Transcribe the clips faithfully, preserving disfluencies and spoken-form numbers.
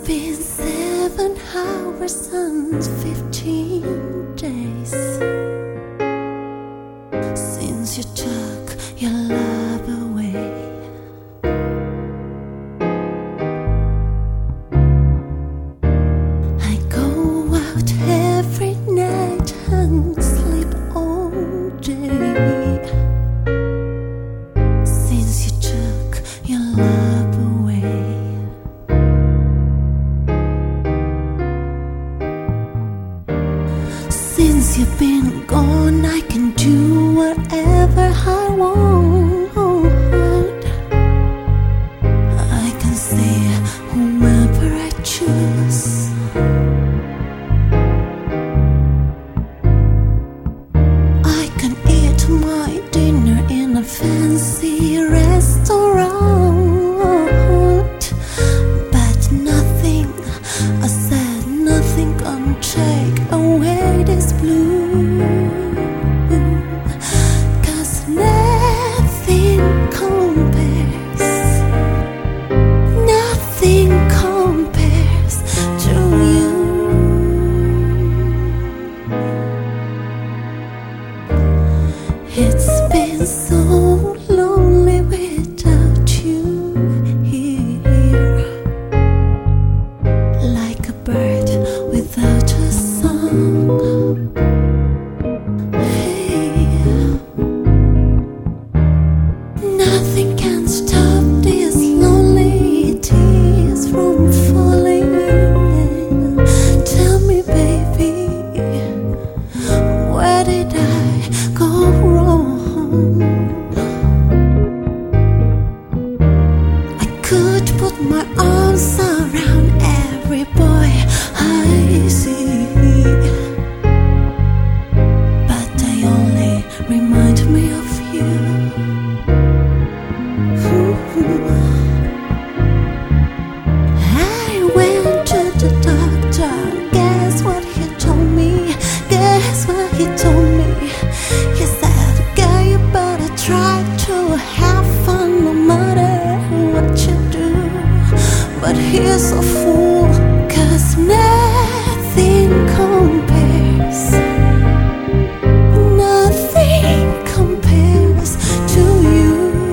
been seven hours and fifteen days since you took your love away. I go out every night and sleep all day since you took your love away. Since you've been gone, I can do whatever I want. I can see whoever I choose. I can eat my dinner in a fancy restaurant, but nothing, I said nothing can take away this blue. 'Cause nothing compares, nothing compares to you. It's been so lonely without you here, like a bird without a song. Nothing can stop these lonely tears from falling. Tell me, baby, where did I go wrong? I could put my arms around every boy I see, but they only remind me of you. I went to the doctor. Guess what he told me? Guess what he told me? He said, girl, you better try to have fun no matter what you do. But he's a fool, 'cause nothing compares, nothing compares to you.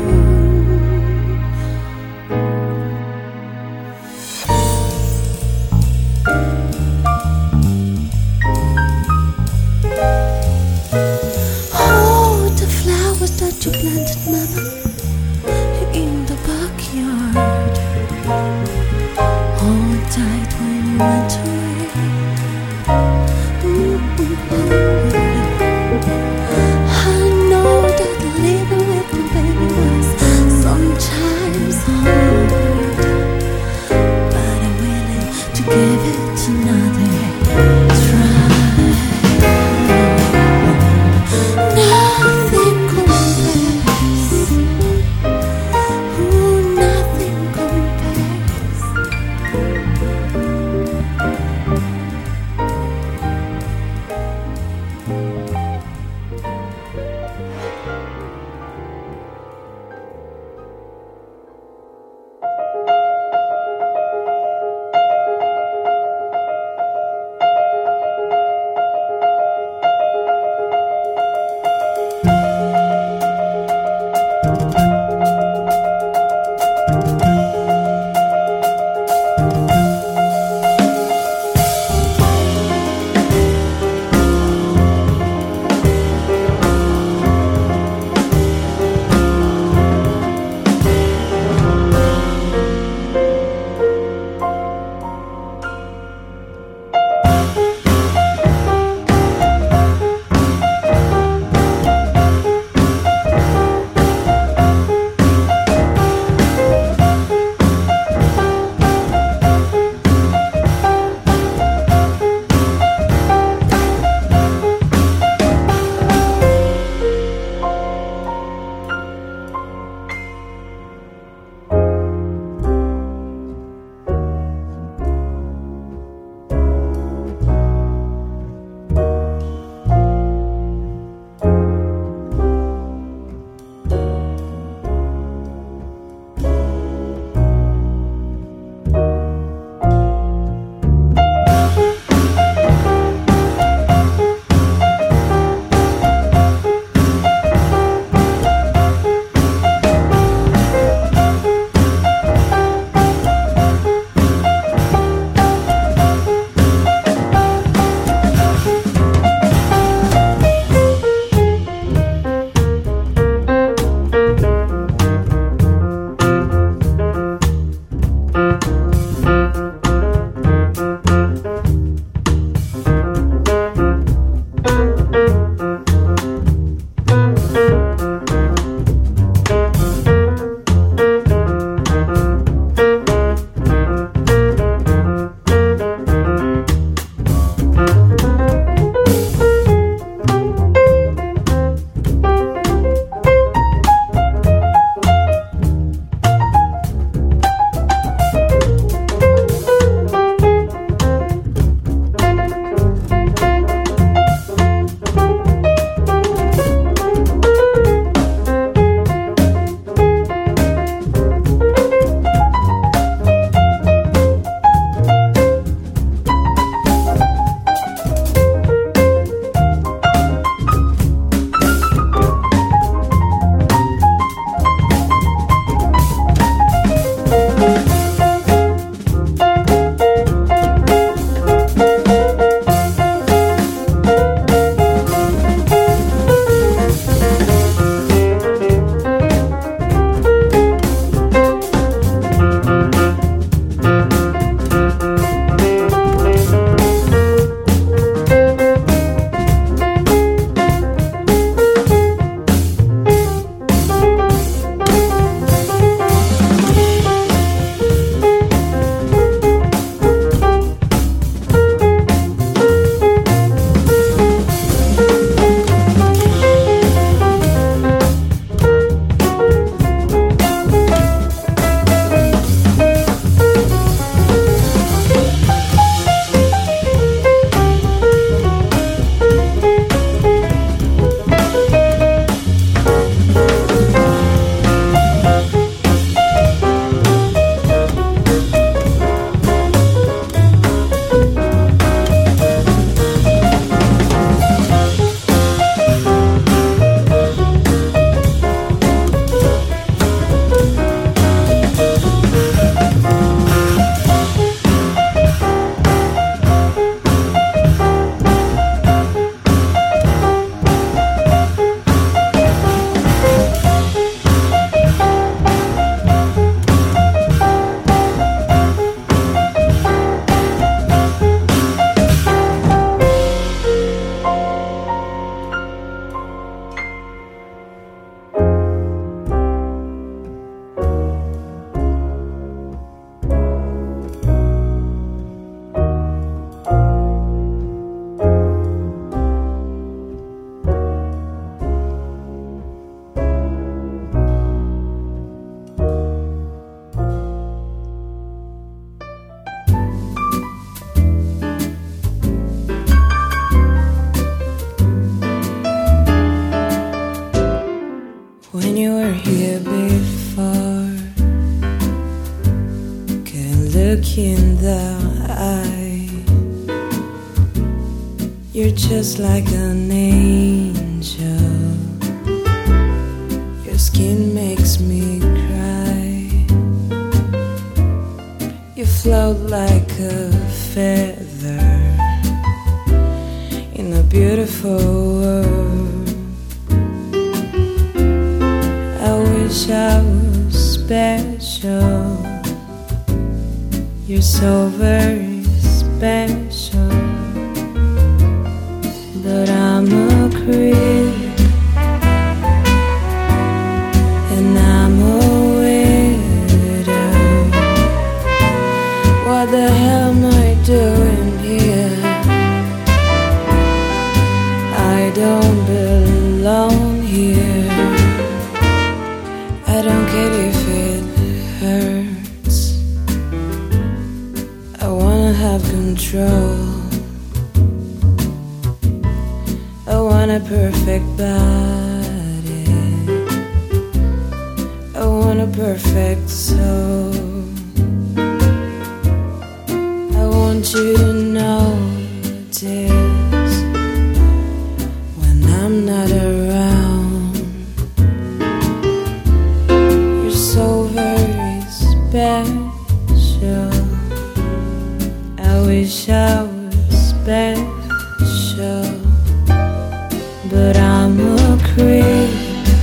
Oh, the flowers that you planted, mama, in the backyard, all died when you went away. I know that living with my baby was sometimes hard, but I'm willing to give it another try. Nothing compares, you were here before. Can't look in the eye. You're just like an angel. Your skin makes me cry. You float like a feather in a beautiful world. I wish I was special. You're so very special. But I'm a creep, and I'm a widow. What the hell am I doing here? I don't belong here. I don't care if it hurts. I wanna have control. I want a perfect body. I want a perfect soul. I want you to notice when I'm not around. You're so very special. I wish I was special. But I'm a creep.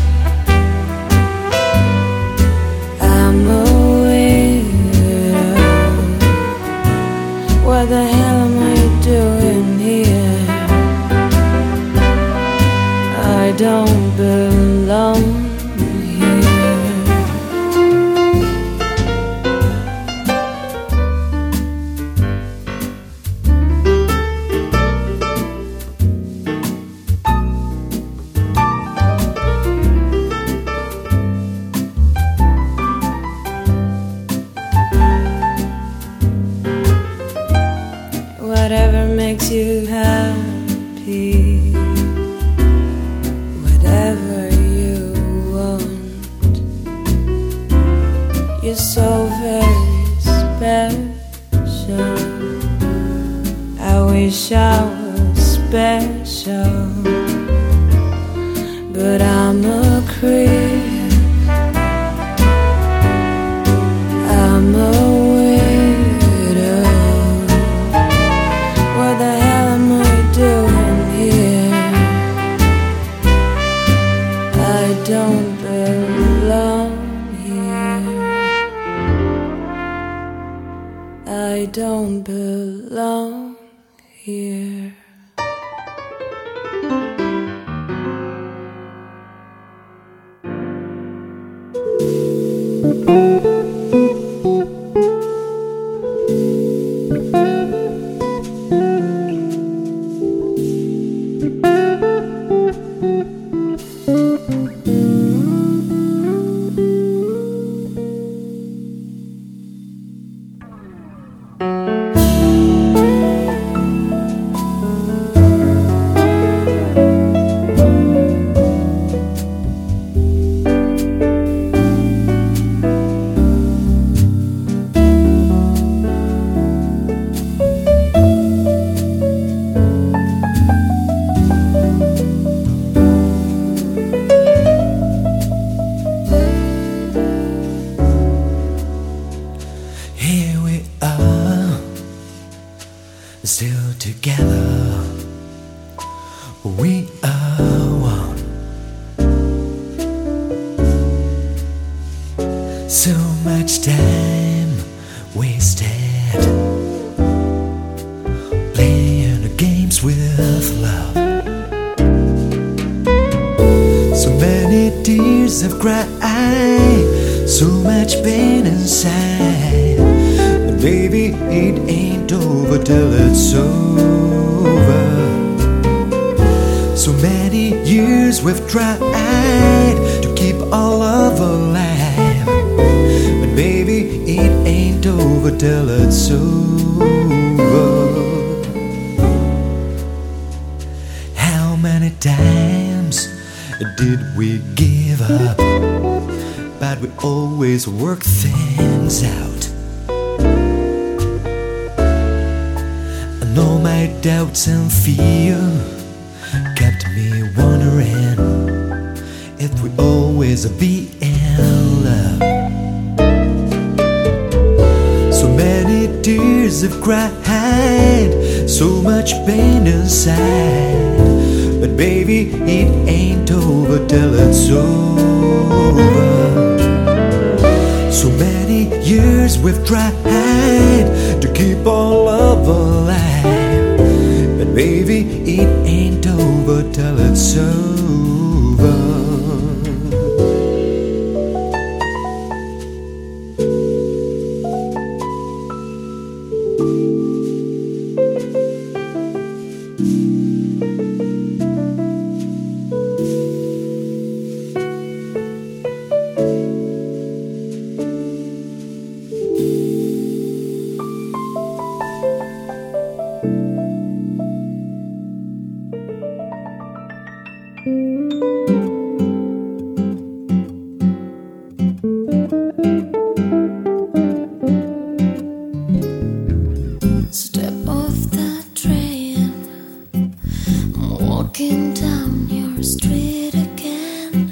I'm a widow. What the hell am I doing here? I don't belong here. Whatever makes you happy, whatever you want. You're so very special. I wish I was special. But I'm a creep. I'm a don't belong here. I don't belong here. Still together, we are one. So much time wasted playing games with love. So many tears have cried, so much pain inside. But baby, it ain't over till it's over. So many years we've tried to keep our love alive. But baby, it ain't over till it's over. How many times did we give up? but we always work things out. And all my doubts and fear kept me wondering if we always be in love. So many tears have cried, so much pain inside, but baby, it ain't over till it's over. So many years we've tried to keep our love alive, but baby, it ain't over till it's over. Step off the train, I'm walking down your street again,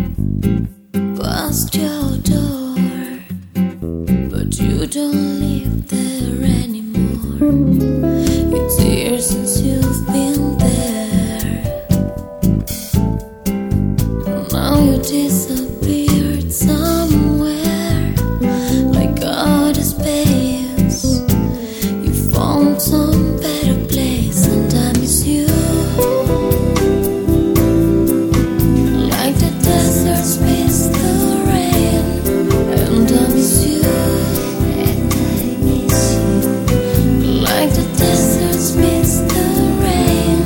past your door, but you don't live there anymore. It's years since you've been there. Now you disappeared somewhere, like out of space. You found some better place, and I miss you. Like the deserts miss the rain, and I miss you. And I miss you. Like the deserts miss the rain.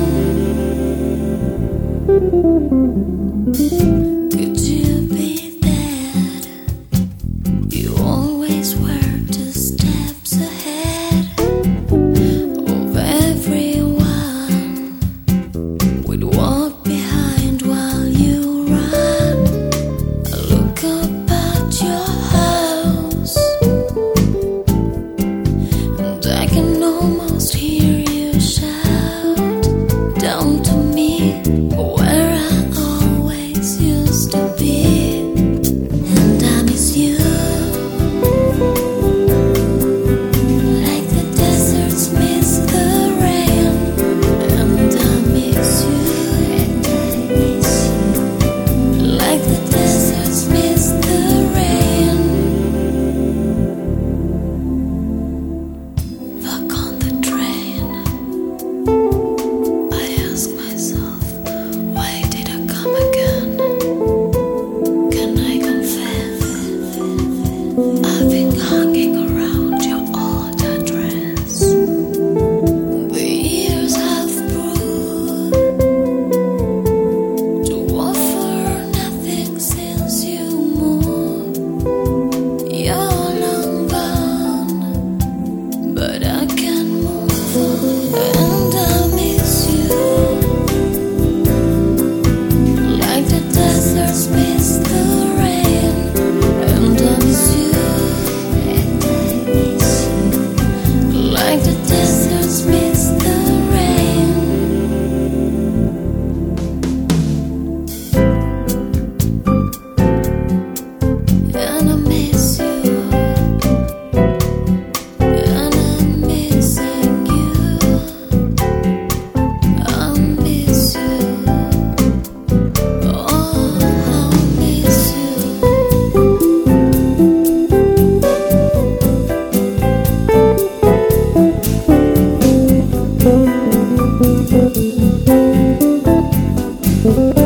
Could you be that? You always were two steps ahead of everyone. We'd walk behind while you run. I look up at your house, and I can almost hear you shout down to me, where I always used to be. And I miss you. Like the deserts miss the rain, and I miss you. And I miss you. Like the deserts miss the rain. Back on the train, I ask myself, why did I come again? Can I confess? I've been hanging around your old address. The years have proved to offer nothing since you moved. You're long gone, but I can move on, and I miss you. Like the deserts miss the rain, and I miss you. And I miss you. Like the deserts miss the rain. And I miss you. And I'm missing you. I miss you. Oh, I miss you.